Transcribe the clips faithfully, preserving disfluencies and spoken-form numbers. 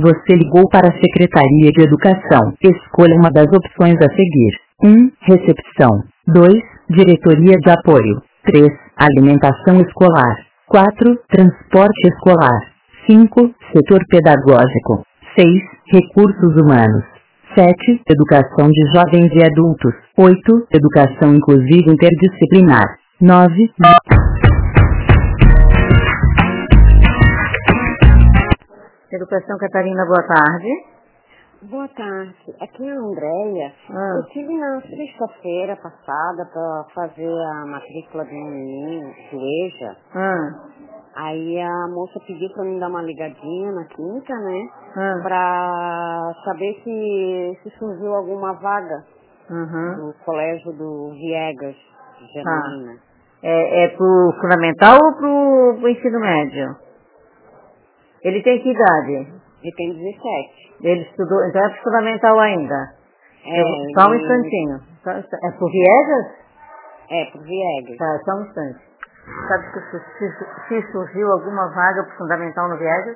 Você ligou para a Secretaria de Educação. Escolha uma das opções a seguir. um. Recepção. dois. Diretoria de Apoio. três. Alimentação escolar. quatro. Transporte escolar. cinco. Setor pedagógico. seis. Recursos humanos. sete. Educação de jovens e adultos. oito. Educação inclusiva interdisciplinar. nove. Educação Catarina, boa tarde. Boa tarde. Aqui é a Andréia. Ah. Eu tive na sexta-feira passada para fazer a matrícula do meu menino, do EJA. Ah. Aí a moça pediu para mim dar uma ligadinha na clínica, né? Ah. Para saber se, se surgiu alguma vaga Uhum. do colégio do Viegas, de Janaína. Ah. É, é pro fundamental ou pro, pro ensino médio? Ele tem que idade? Ele tem dezessete. Ele estudou, então é pro fundamental ainda? É, Eu, só um ele... instantinho. Só um instantinho. É pro Viegas? É, pro Viegas. Tá, só um instante. Sabe se, se, se surgiu alguma vaga pro fundamental no Viegas?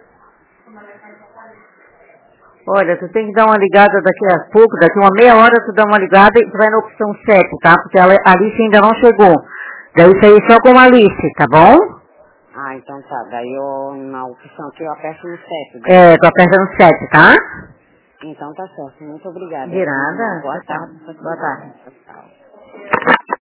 Olha, tu tem que dar uma ligada daqui a pouco, daqui uma meia hora tu dá uma ligada e tu vai na opção sete, tá? Porque ela, a Alice ainda não chegou. Daí isso aí só com a Alice, tá bom? Ah, então tá. Daí eu, na opção que eu aperto no sete. É, tu aperta no sete, tá? Então tá certo. Muito obrigada. De nada. Boa Tchau, tarde. tchau. Boa tarde. Tchau.